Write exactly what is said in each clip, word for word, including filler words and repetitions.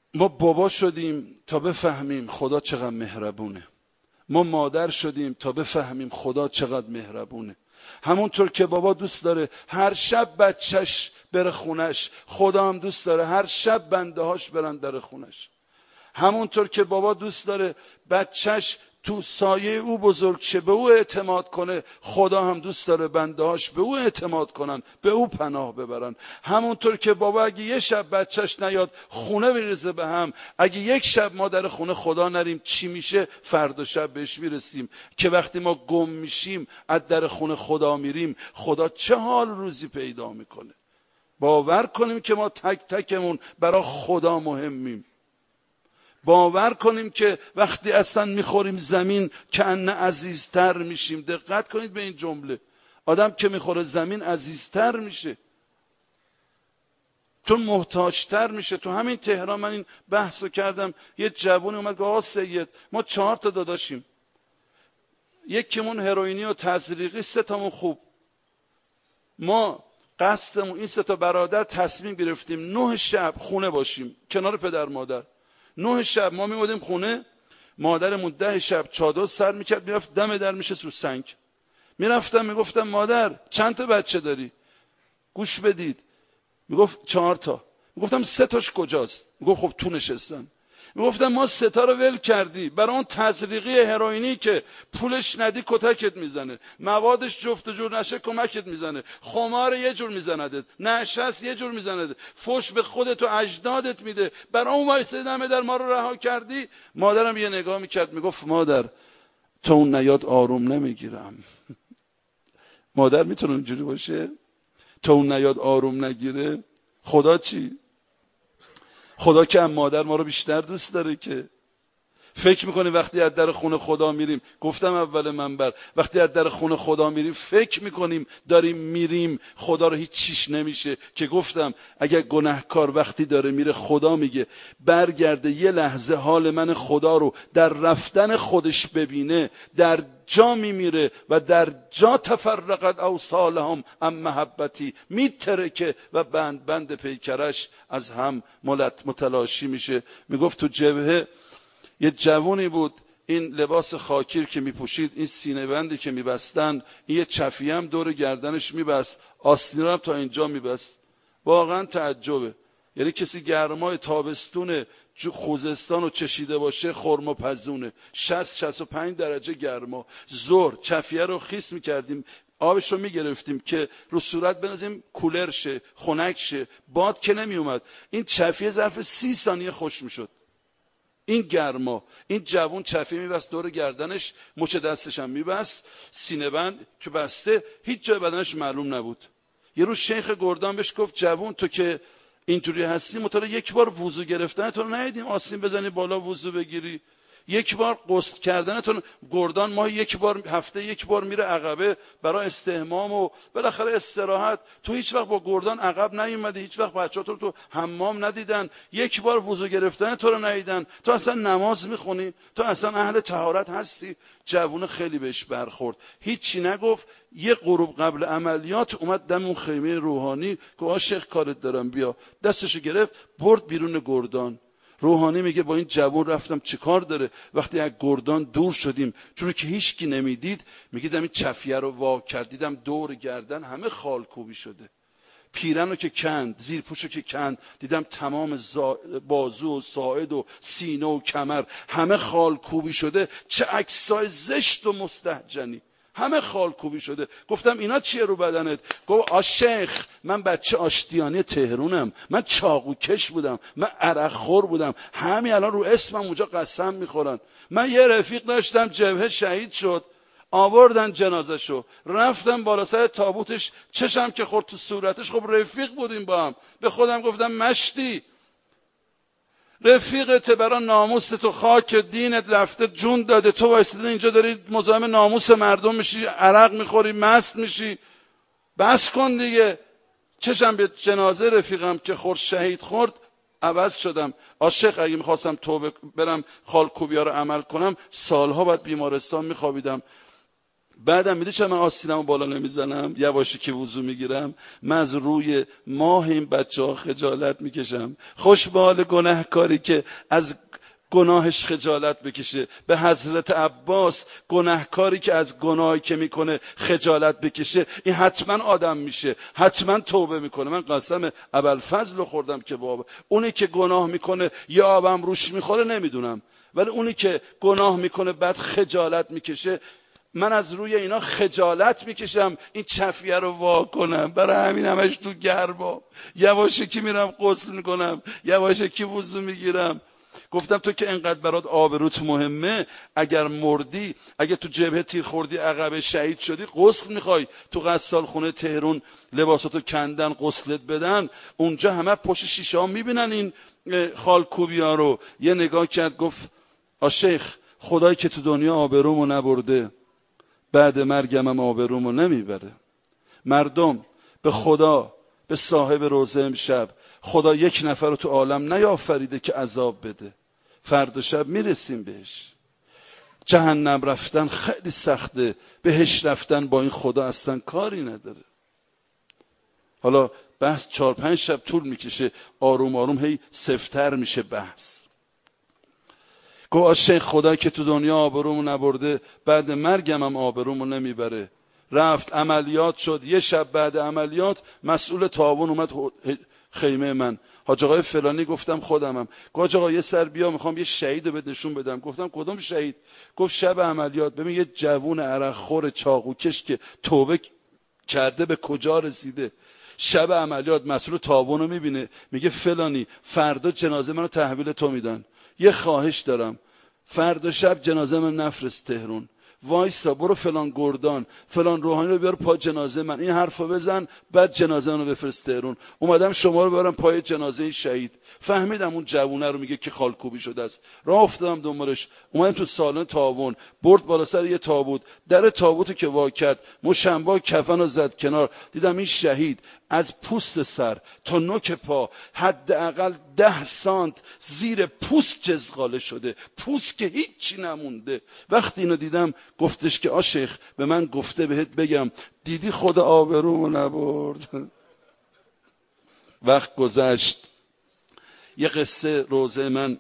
ما بابا شدیم تا بفهمیم خدا چقدر مهربونه. ما مادر شدیم تا بفهمیم خدا چقدر مهربونه. همونطور که بابا دوست داره هر شب بچهش بره خونش، خدا هم دوست داره هر شب بنده هاش برن در خونش. همونطور که بابا دوست داره بچهش تو سایه او بزرگ شه، به او اعتماد کنه، خدا هم دوست داره بنده هاش به او اعتماد کنن، به او پناه ببرن. همونطور که بابا اگه یه شب بچهش نیاد خونه میریزه به هم، اگه یک شب ما در خونه خدا نریم چی میشه؟ فردا شب بهش میرسیم که وقتی ما گم میشیم از در خونه خدا میریم، خدا چه حال روزی پیدا میکنه. باور کنیم که ما تک تکمون برای خدا مهمیم. باور کنیم که وقتی اصلا میخوریم زمین که انه عزیزتر میشیم. دقت کنید به این جمله. آدم که میخوره زمین عزیزتر میشه، چون محتاجتر میشه. تو همین تهران من این بحثو کردم، یه جوونی اومد گفت آقا سید ما چهار تا داداشیم، یکیمون هروئینی و تزریقی، سه تامون خوب. ما قصدمون این سه تا برادر تصمیم گرفتیم نه شب خونه باشیم کنار پدر مادر. نه شب ما میمودیم خونه، مادرمون ده شب چادر سر میکرد میرفت دم در میشه رو سنگ. میرفتم میگفتم مادر چند تا بچه داری؟ گوش بدید، میگفت چهار تا. میگفتم سه تاش کجاست؟ میگفت خب تو نشستن. میگفتم ما سه تا رو ول کردی برای اون تزریقی هروئینی که پولش ندی کتکت میزنه، موادش جفت و جور نشه کمکت میزنه، خمار یه جور میزندت، نشست یه جور میزندت، فوش به خودت و اجدادت میده، برای اون وایسه دمه در ما رو رها کردی. مادرم یه نگاه میکرد میگفت مادر تا اون نیاد آروم نمیگیرم. مادر میتونه اونجوری باشه؟ تا اون نیاد آروم نگیره. خدا چی؟ خدا که هم مادر ما رو بیشتر دوست داره. که فکر میکنیم وقتی از در خونه خدا میریم، گفتم اول منبر، وقتی از در خونه خدا میریم فکر میکنیم داریم میریم خدا رو هیچ چیش نمیشه. که گفتم اگر گناهکار وقتی داره میره خدا میگه برگرده یه لحظه حال من خدا رو در رفتن خودش ببینه، در جا میمیره و در جا تفرقت اوصالهم ام محبتی، میترکه و بند بند پیکرش از هم متلاشی میشه. میگفت تو جبهه یه جوونی بود، این لباس خاکیر که میپوشید، این سینه بندی که میبستن، این یه چفیه هم دور گردنش میبست، آستین رو هم تا اینجا میبست. واقعا تعجبه. یعنی کسی گرمای تابستون خوزستان رو چشیده باشه خرما پزونه، شصت شصت و پنج درجه گرما. ظهر چفیه رو خیس میکردیم، آبش رو میگرفتیم که رو صورت بنازیم کولر شه، خنک شه، باد که نمی اومد. این چفیه ظرف سی ثانیه خوش میشد. این گرما. این جوون چفیه میبست دور گردنش، مچ دستش هم میبست، سینه بند که بسته، هیچ جای بدنش معلوم نبود. یه روز شیخ گردان بهش گفت جوون تو که اینجوری هستی مطالعه یک بار وضو گرفتن تو رو ندیدیم آسین بزنی بالا وضو بگیری، یک بار غسل کردنتون. گردان ماه یک بار، هفته یک بار میره عقبه برای استحمام و بالاخره استراحت. تو هیچ وقت با گردان عقب نیومدی، هیچ وقت بچه‌ها تو تو حمام ندیدن، یک بار وضو گرفتن تو رو ندیدن، تو اصلا نماز میخونی، تو اصلا اهل طهارت هستی. جوون خیلی بهش برخورد، هیچی نگفت. یه غروب قبل عملیات اومد دم اون خیمه روحانی، گفت شیخ کارت دارم بیا. دستشو گرفت برد بیرون گردان. روحانی میگه با این جوان رفتم چه کار داره؟ وقتی از گردان دور شدیم چون که هیچ کی نمیدید، میگه دم این چفیه رو وا کردیدم دور گردن همه خالکوبی شده، پیرنو که کند، زیر پوشو که کند، دیدم تمام بازو و ساعد و سینه و کمر همه خالکوبی شده. چه عکسای زشت و مستهجنی، همه خالکوبی شده. گفتم اینا چیه رو بدنت؟ گفت آ شیخ من بچه آشتیانی تهرونم، من چاقوکش بودم، من عرق خور بودم، همین الان رو اسمم اونجا قسم میخورن. من یه رفیق داشتم جبهه شهید شد، آوردن جنازشو، رفتم بالا سر تابوتش، چشم که خورد تو صورتش. خب رفیق بودیم با هم. به خودم گفتم مشتی رفیقت برای ناموس تو خاک دینت رفته جون داده، تو وایساده اینجا داری مزاحم ناموس مردم میشی، عرق میخوری، مست میشی. بس کن دیگه. چشم به جنازه رفیقم که خورد شهید خورد عوض شدم. عاشق اگه میخواستم توبه برم خالکوبیا رو عمل کنم سالها بعد بیمارستان میخوابیدم. بعدم میدونی چرا من آستینمو بالا نمیزنم، یواشکی که وضو میگیرم؟ من از روی ماه این بچه ها خجالت میکشم. خوش به حال گناهکاری که از گناهش خجالت بکشه. به حضرت عباس گناهکاری که از گناهی که میکنه خجالت بکشه، این حتما آدم میشه، حتما توبه میکنه. من قسم ابوالفضل رو خوردم که بابا، اونی که گناه میکنه یا آبم روش میخوره نمیدونم، ولی اونی که گناه میکنه بعد خجالت میکشه، من از روی اینا خجالت میکشم این چفیه رو وا کنم. برای همین همش تو گرما یواشکی میرم غسل میکنم، یواشکی وضو میگیرم. گفتم تو که انقدر برات آبروت مهمه، اگر مردی، اگر تو جبهه تیر خوردی، عقب شهید شدی، غسل میخوای، تو غسال خونه تهران لباساتو کندن غسلت بدن، اونجا همه پشت شیشه ها میبینن این خالکوبی ها رو. یه نگاه کرد گفت آ شیخ، خدایی که تو دنیا آبرومو نبرده، بعد مرگم هم آبرومو نمیبره. مردم به خدا، به صاحب روزه امشب، خدا یک نفر رو تو عالم نیافریده که عذاب بده. فردا شب میرسیم بهش. جهنم رفتن خیلی سخته، بهش رفتن با این خدا اصلا کاری نداره. حالا بحث چهار پنج شب طول میکشه، آروم آروم هی سفتر میشه بحث. گفت شیخ، خدا که تو دنیا آبرومو نبرده، بعد مرگم هم آبرومو نمیبره. رفت عملیات شد. یه شب بعد عملیات مسئول تعاون اومد خیمه من. حاج آقای فلانی، گفتم خودمم. گفت آقا یه سر بیا، میخوام یه شهید رو بهت نشون بدم. گفتم کدوم شهید؟ گفت شب عملیات ببین یه جوون عرق خور چاقوکش که توبه کرده به کجا رسیده. شب عملیات مسئول تعاون رو میبینه، میگه فلانی فردا جنازه منو تحویل تو میدن، یه خواهش دارم، فردا شب جنازه من نفرست تهران، وایسا برو فلان گردان فلان روحانی رو بیار پای جنازه من، این حرفو بزن، بعد جنازه منو بفرست تهران. اومدم شما رو بیارم پای جنازه این شهید. فهمیدم اون جوونه رو میگه که خالکوبی شده است. راه افتادم دنبالش، اومدم تو سالن تعاون، برد بالا سر یه تابوت، در تابوتو که وا کرد، مشنبا کفن رو زد کنار، دیدم این شهید از پوست سر تا نوک پا حداقل ده سانت زیر پوست جزغاله شده، پوست که هیچی نمونده. وقتی اینو دیدم گفتش که آ شیخ، به من گفته بهت بگم، دیدی خدا آبرومو نبرد. وقت گذشت. یه قصه روزه من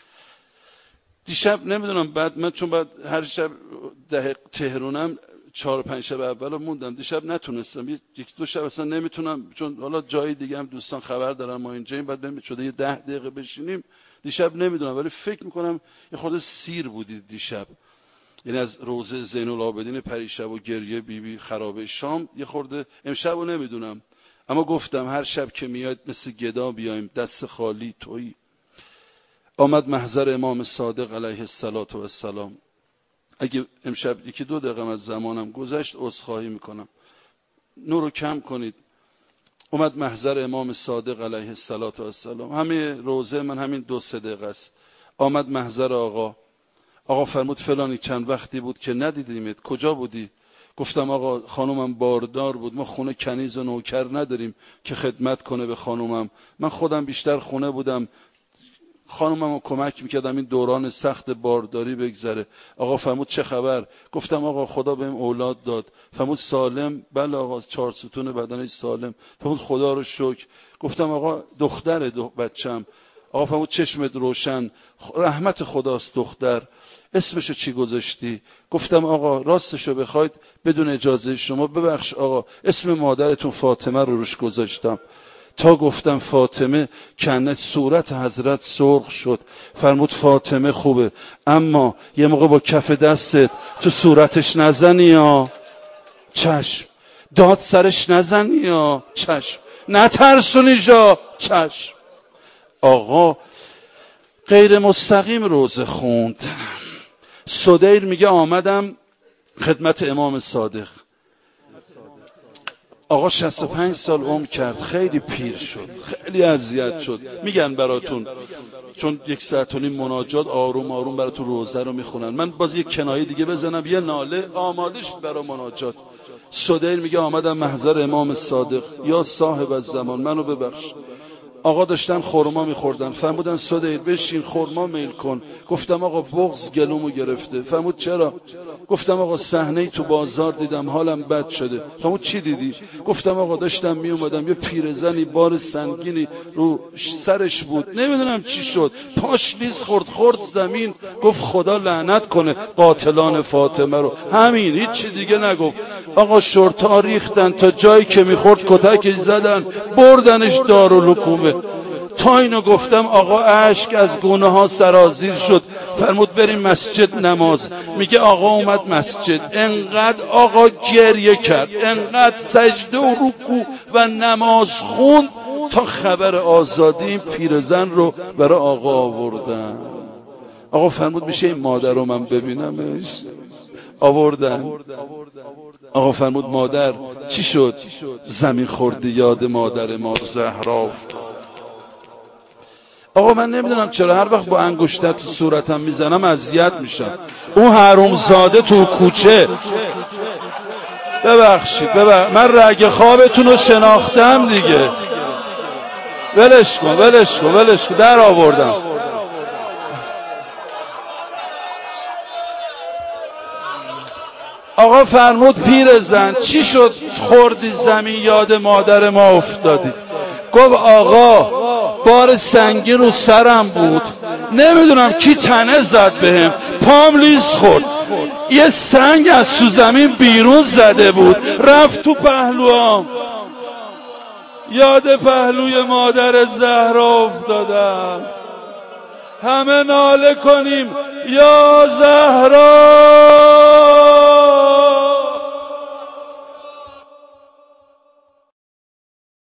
دیشب نمیدونم، بعد من چون بعد هر شب ده تهرانم چهار پنج شب اول موندم، دیشب نتونستم، یک دو شب اصلا نمیتونم، چون حالا جای دیگه هم دوستان خبر دارن ما اینجا این بعد نمی شده یه ده دقیقه بشینیم. دیشب نمیدونم، ولی فکر میکنم یه خورده سیر بودید دیشب، یعنی از روزه زین العابدین پریشب و گریه بیبی بی خرابه شام یه خورده. امشب رو نمیدونم، اما گفتم هر شب که میاد مثل گدا بیایم دست خالی تویی. آمد محضر امام صادق علیه السلام. اگه امشب یکی دو دقیقه از زمانم گذشت عذرخواهی میکنم، نورو کم کنید. اومد محضر امام صادق علیه السلام، همه روزه من همین دو سه دقیقه است. آمد محضر آقا. آقا فرمود فلانی چند وقتی بود که ندیدیمت، کجا بودی؟ گفتم آقا خانومم باردار بود، ما خونه کنیز و نوکر نداریم که خدمت کنه به خانومم، من خودم بیشتر خونه بودم، خانومم رو کمک میکردم این دوران سخت بارداری بگذره. آقا فرمود چه خبر؟ گفتم آقا خدا بهم اولاد داد. فرمود سالم؟ بله آقا، چهار ستون بدنش سالم. فرمود خدا رو شکر. گفتم آقا دختره دو بچم. آقا فرمود چشمت روشن، رحمت خداست. دختر اسمشو چی گذاشتی؟ گفتم آقا راستشو بخواید بدون اجازه شما، ببخش آقا اسم مادرتون فاطمه رو روش گذاشتم. تا گفتم فاطمه کنت صورت حضرت سرخ شد. فرمود فاطمه خوبه، اما یه موقع با کف دستت تو صورتش نزنی یا چشم، داد سرش نزنی یا چشم، نترسونی جا چشم. آقا غیر مستقیم روزه خوند. سدیر میگه آمدم خدمت امام صادق. آقا شصت و پنج سال عمر کرد، خیلی پیر شد، خیلی اذیت شد. میگن براتون، چون یک ساعت و نیم مناجات آروم آروم براتون روزه رو میخونن. من باز یک کنایه دیگه بزنم، یه ناله آماده شد برای مناجات. سدیر میگه آمدم محضر امام صادق، یا صاحب الزمان منو ببخش. آقا داشتن خورما میخوردن، فرمودن سدیر بشین خورما میل کن. گفتم آقا بغض گلومو گرفته. فرمود چرا؟ گفتم آقا صحنه تو بازار دیدم حالم بد شده. فرمود چی دیدی؟ گفتم آقا داشتم می اومدم یه پیرزنی بار سنگینی رو سرش بود، نمیدونم چی شد، پاش لیز خورد خورد زمین. گفت خدا لعنت کنه قاتلان فاطمه رو. همین، هیچ چی دیگه نگفت. آقا شرطا ریختن تا جایی که میخورد کتک زدن، بردنش دارالحکومه. تا اینو گفتم آقا اشک از گونه ها سرازیر شد. فرمود بریم مسجد نماز. میگه آقا اومد مسجد، انقدر آقا گریه کرد، انقدر سجده و رکوع و نماز خوند تا خبر آزادی این پیرزن رو برای آقا آوردن. آقا فرمود میشه این مادر رو من ببینمش؟ آوردن. آقا فرمود مادر چی شد؟ زمین خوردی، یاد مادر ما زهرا افتاد. آقا من نمیدونم چرا هر وقت با انگشتر تو صورتم میزنم اذیت میشم. اون حرومزاده تو کوچه، ببخشید ببخشید من رگ خوابتون رو شناختم دیگه، ولش کن ولش کن ولش کن در آوردم. آقا فرمود پیرزن چی شد خوردی زمین یاد مادر ما افتادی؟ گفت آقا بار سنگین رو سرم بود، نمیدونم کی تنه زد بهم، پام لیز خورد، یه سنگ از تو زمین بیرون زده بود رفت تو پهلوام، یاد پهلوی مادر زهرا افتادم. همه ناله کنیم یا زهرا.